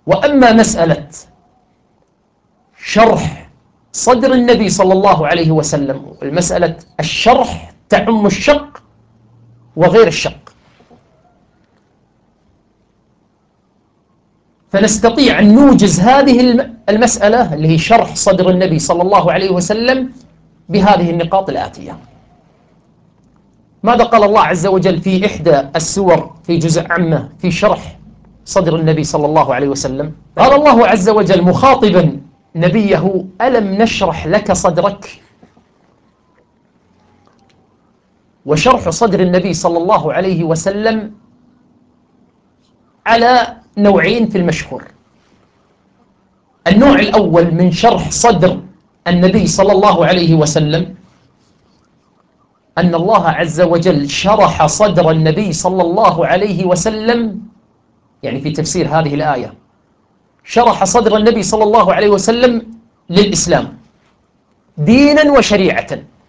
وأما مسألة شرح صدر النبي صلى الله عليه وسلم، المسألة الشرح تعم الشق وغير الشق، فنستطيع أن نوجز هذه المسألة اللي هي شرح صدر النبي صلى الله عليه وسلم بهذه النقاط الآتية. ماذا قال الله عز وجل في إحدى السور في جزء عامة في شرح صدر النبي صلى الله عليه وسلم؟ قال الله عز وجل مخاطبا نبيه: ألم نشرح لك صدرك؟ وشرح صدر النبي صلى الله عليه وسلم على نوعين في المشهور. النوع الأول من شرح صدر النبي صلى الله عليه وسلم أن الله عز وجل شرح صدر النبي صلى الله عليه وسلم، يعني في تفسير هذه الآية شرح صدر النبي صلى الله عليه وسلم للإسلام دينا وشريعة،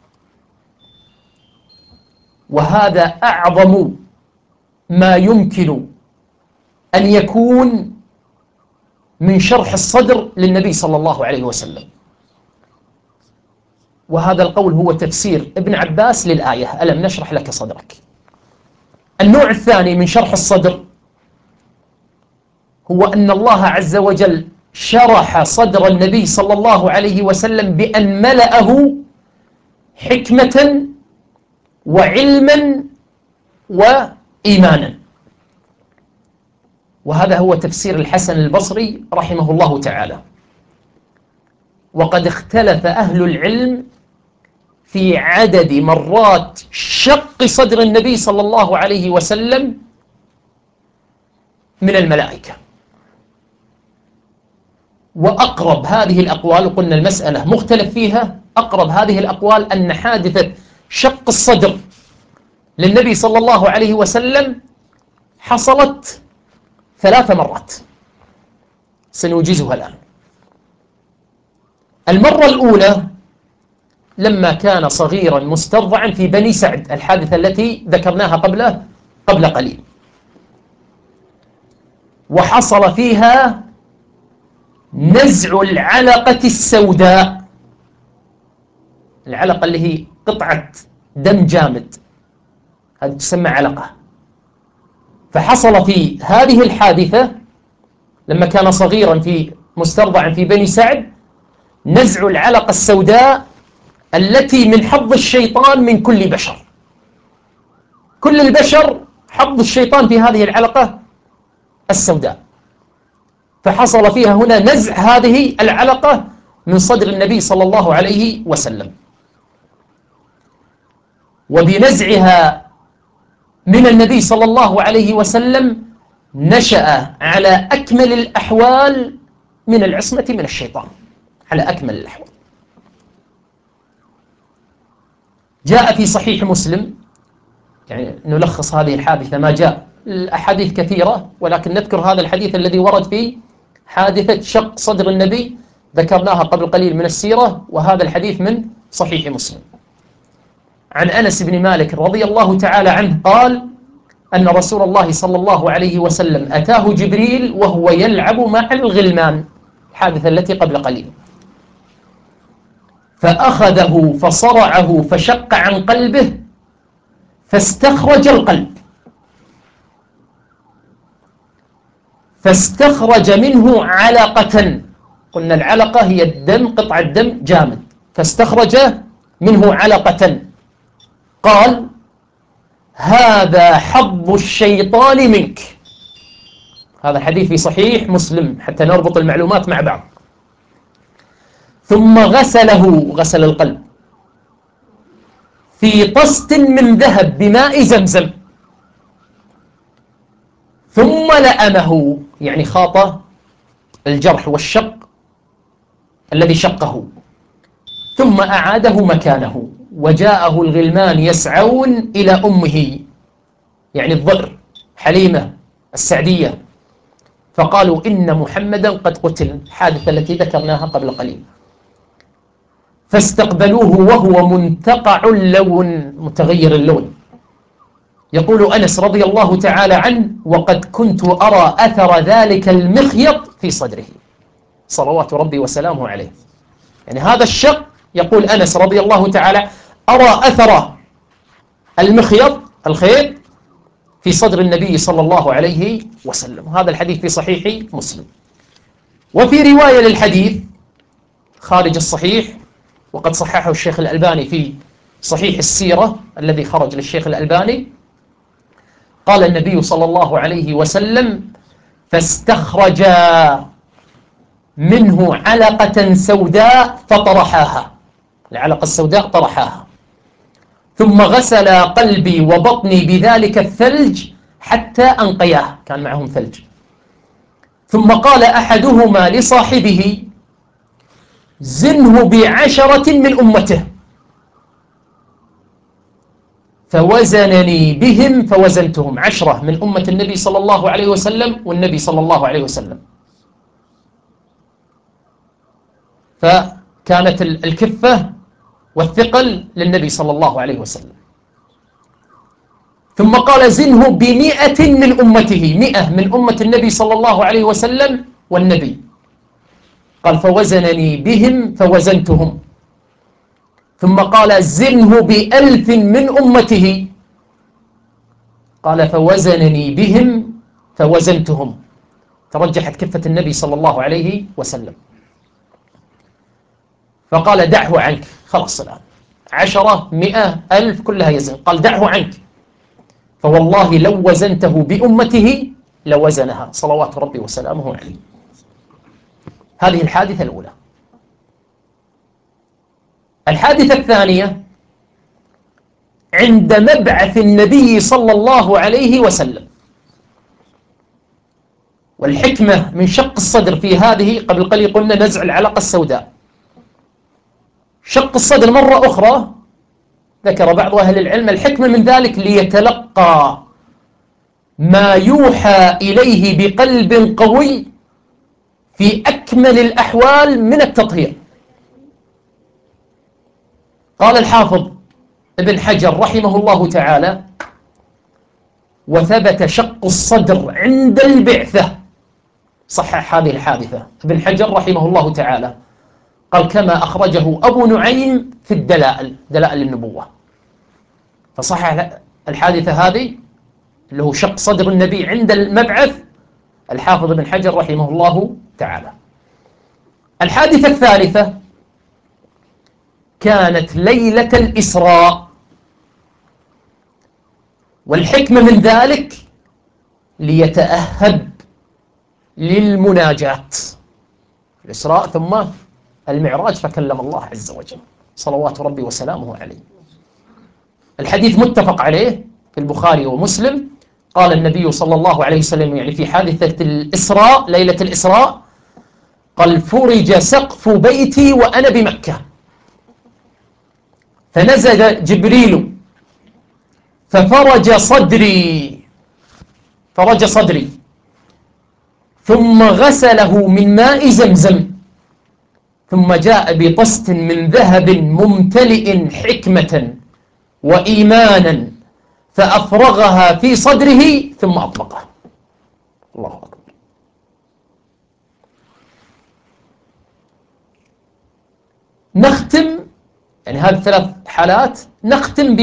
وهذا أعظم ما يمكن أن يكون من شرح الصدر للنبي صلى الله عليه وسلم. وهذا القول هو تفسير ابن عباس للآية ألم نشرح لك صدرك. النوع الثاني من شرح الصدر هو أن الله عز وجل شرح صدر النبي صلى الله عليه وسلم بأن ملأه حكمة وعلما وإيمانا، وهذا هو تفسير الحسن البصري رحمه الله تعالى. وقد اختلف أهل العلم في عدد مرات شق صدر النبي صلى الله عليه وسلم من الملائكة، وأقرب هذه الأقوال، وقلنا المسألة مختلف فيها، أقرب هذه الأقوال أن حادثة شق الصدر للنبي صلى الله عليه وسلم حصلت 3 مرات سنوجزها الآن. المرة الأولى لما كان صغيرا مسترضعا في بني سعد، الحادثة التي ذكرناها قبل قليل، وحصل فيها نزع العلقة السوداء. العلقة اللي هي قطعة دم جامد، هذه تسمى علقة. فحصل في هذه الحادثة لما كان صغيرا في مسترضعا في بني سعد نزع العلقة السوداء التي من حظ الشيطان من كل بشر. كل البشر حظ الشيطان في هذه العلقة السوداء، فحصل فيها هنا نزع هذه العلقة من صدر النبي صلى الله عليه وسلم. وبنزعها من النبي صلى الله عليه وسلم نشأ على أكمل الأحوال من العصمة من الشيطان، على أكمل الأحوال. جاء في صحيح مسلم، يعني نلخص هذه الحادثة ما جاء، الأحاديث كثيرة ولكن نذكر هذا الحديث الذي ورد فيه حادثة شق صدر النبي، ذكرناها قبل قليل من السيرة، وهذا الحديث من صحيح مسلم. عن أنس بن مالك رضي الله تعالى عنه قال أن رسول الله صلى الله عليه وسلم أتاه جبريل وهو يلعب مع الغلمان، الحادثة التي قبل قليل، فأخذه فصرعه فشق عن قلبه فاستخرج القلب، فاستخرج منه علقة. قلنا العلقة هي الدم، قطعة دم جامد، فاستخرج منه علقة. قال هذا حظ الشيطان منك. هذا الحديث في صحيح مسلم حتى نربط المعلومات مع بعض. ثم غسل القلب في طست من ذهب بماء زمزم، ثم لأمه، يعني خاط الجرح والشق الذي شقه، ثم أعاده مكانه. وجاءه الغلمان يسعون إلى أمه، يعني الضئر حليمة السعدية، فقالوا إن محمدا قد قتل، الحادثة التي ذكرناها قبل قليل. فاستقبلوه وهو منتقع اللون، متغير اللون، يقول أنس رضي الله تعالى عنه: وقد كنت أرى أثر ذلك المخيط في صدره، صلوات ربي وسلامه عليه. يعني هذا الشق، يقول أنس رضي الله تعالى: أرى أثر المخيط، الخيط، في صدر النبي صلى الله عليه وسلم. هذا الحديث في صحيح مسلم. وفي رواية للحديث خارج الصحيح، وقد صححه الشيخ الألباني في صحيح السيرة الذي خرج للشيخ الألباني، قال النبي صلى الله عليه وسلم: فاستخرج منه علقة سوداء فطرحاها، العلقة السوداء طرحاها، ثم غسل قلبي وبطني بذلك الثلج حتى أنقياه، كان معهم ثلج. ثم قال أحدهما لصاحبه: زنه ب10 من أمته، فوزنني بهم فوزنتهم. 10 من أمة النبي صلى الله عليه وسلم والنبي صلى الله عليه وسلم. فكانت الكفة والثقل للنبي صلى الله عليه وسلم. ثم قال: زنه ب100 من أمته، 100 من أمة النبي صلى الله عليه وسلم والنبي. قال: فوزنني بهم فوزنتهم. ثم قال: زنه ب1000 من أمته. قال: فوزنني بهم فوزنتهم. ترجحت كفة النبي صلى الله عليه وسلم. فقال: دعه عنك، خلاص الآن 10 100 1000 كلها يزن. قال: دعه عنك، فوالله لو وزنته بأمته لوزنها، صلوات ربي وسلامه عليه. هذه الحادثة الأولى. الحادثة الثانية عند مبعث النبي صلى الله عليه وسلم. والحكمة من شق الصدر في هذه، قبل قليل قلنا نزع العلقة السوداء، شق الصدر مرة أخرى ذكر بعض أهل العلم الحكمة من ذلك ليتلقى ما يوحى إليه بقلب قوي في أكمل الأحوال من التطهير. قال الحافظ ابن حجر رحمه الله تعالى: وثبت شق الصدر عند البعثة. صحح هذه الحادثة ابن حجر رحمه الله تعالى، قال: كما أخرجه أبو نعيم في الدلائل، دلائل النبوة. فصحح الحادثة هذه اللي هو شق صدر النبي عند المبعث الحافظ ابن حجر رحمه الله تعالى. الحادثة الثالثة كانت ليلة الإسراء، والحكمة من ذلك ليتأهب للمناجاة. الإسراء ثم المعراج، فكلم الله عز وجل، صلوات ربي وسلامه عليه. الحديث متفق عليه في البخاري ومسلم. قال النبي صلى الله عليه وسلم يعني في حادثة الإسراء، ليلة الإسراء، قال: فرج سقف بيتي وأنا بمكة، فنزل جبريل ففرج صدري، فرج صدري، ثم غسله من ماء زمزم، ثم جاء بطست من ذهب ممتلئ حكمة وإيمانا فأفرغها في صدره ثم أطلقه. الله أكبر. نختم يعني هذه 3 حالات، نختم